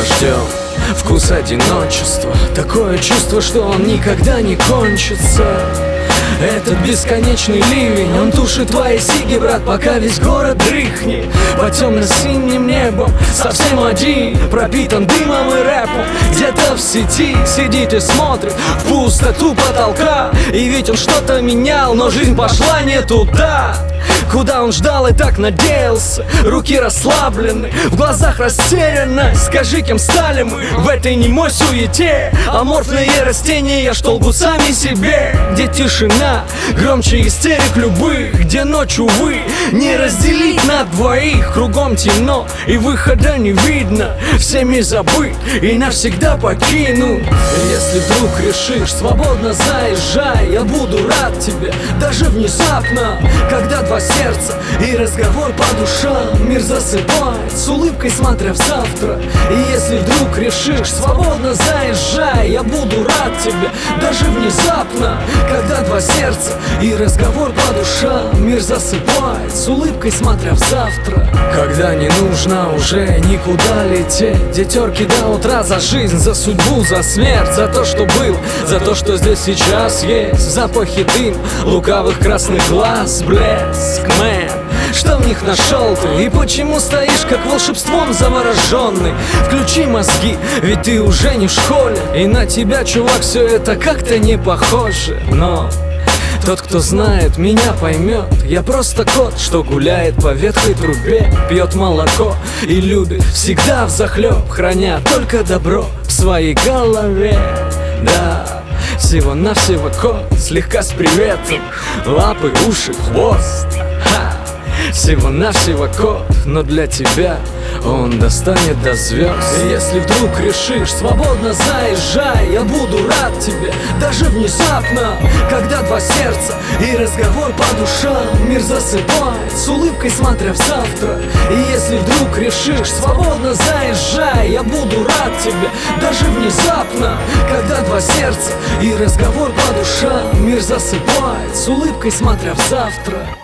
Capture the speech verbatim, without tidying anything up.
дождем, вкус одиночества, такое чувство, что он никогда не кончится. Этот бесконечный ливень, он тушит твои сиги, брат, пока весь город дрыхнет. По темно-синим небом, совсем один, пропитан дымом и рэпом. Где-то в сети сидит и смотрит в пустоту потолка. И ведь он что-то менял, но жизнь пошла не туда, куда он ждал и так надеялся. Руки расслаблены, в глазах растерянность. Скажи, кем стали мы в этой немой суете? Аморфные растения, что лгут сами себе. Где тишина громче истерик любых, где ночь, увы, не разделить на двоих. Кругом темно и выхода не видно, всеми забыт и навсегда покинут. Если вдруг решишь свободно заезжай, я буду рад тебе, даже внезапно, когда два сердца и разговор по душам. Мир засыпает с улыбкой, смотря в завтра. И если вдруг решишь свободно заезжай, я буду рад тебе, даже внезапно, когда два сердца и разговор по душам. Мир засыпает с улыбкой, смотря в завтра. Когда не нужно уже никуда лететь, где терки до утра за жизнь, за судьбу, за смерть, за то, что был, за то, что здесь сейчас есть. Запахи дым, лукавых красных глаз, блеск, мэн, что в них нашел ты? И почему стоишь как волшебством завороженный? Включи мозги, ведь ты уже не в школе, и на тебя, чувак, все это как-то не похоже. Но тот, кто знает, меня поймет. Я просто кот, что гуляет по ветхой трубе, пьет молоко и любит всегда взахлеб, храня только добро в своей голове. Да, всего-навсего кот, слегка с приветом, лапы, уши, хвост. Ха! Всего-навсего кот, но для тебя он достанет до звезд. И если вдруг решишь свободно заезжай, я буду рад тебе, даже внезапно, когда два сердца и разговор по душам. Мир засыпает с улыбкой, смотря в завтра. И если вдруг решишь свободно заезжай, я буду рад тебе, даже внезапно, когда два сердца и разговор по душам. Мир засыпает с улыбкой, смотря в завтра.